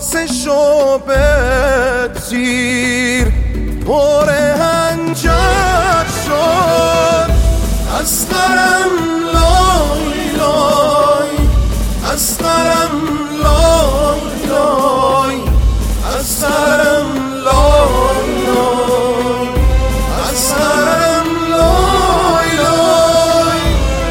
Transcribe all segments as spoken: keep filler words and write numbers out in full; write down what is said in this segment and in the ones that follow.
واسه شعبه تیر پر هنجر شد. اسقرم لای لای، اسقرم لای لای، اسقرم لای لای، اسقرم لای لای.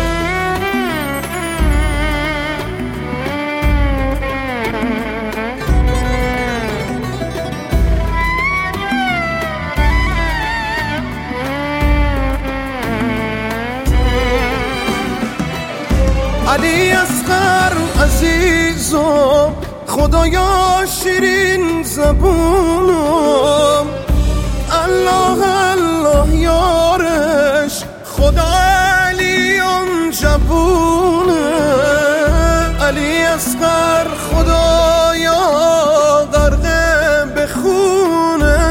علی اصغر عزیزم، خدایا شیرین زبونم، الله الله یارش، خدا علی اون جبونه. علی اصغر خدایا غرقه بخونه،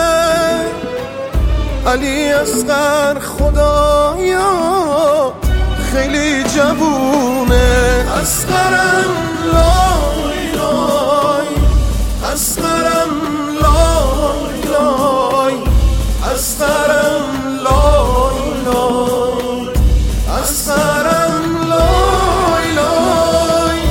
علی اصغر خدایا خیلی جوونه. اصغرم لای لای، اصغرم لای لای، اصغرم لای لای، اصغرم لای لای.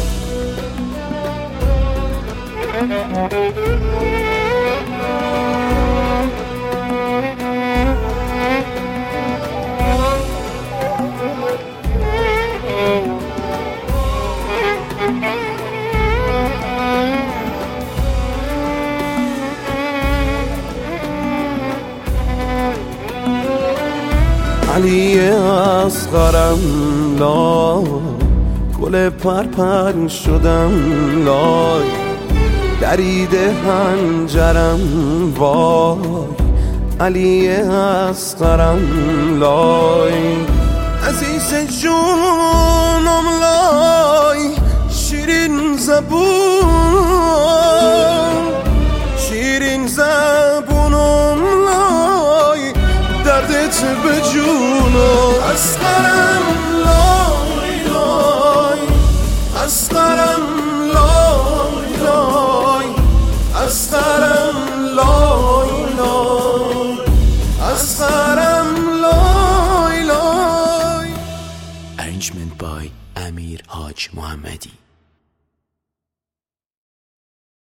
علی اصغرم لای، گل پرپر شدم لای، دریده هنجرم وای. علی اصغرم لای، عزیز جونم لای، شیرین زبون، شیرین زبونم لای، دردت به جونم. اصغرم لای لای، اصغرم لای لای، اصغرم لای لای، اصغرم لای لای. Arrangement by Amir Haj Mohammadi.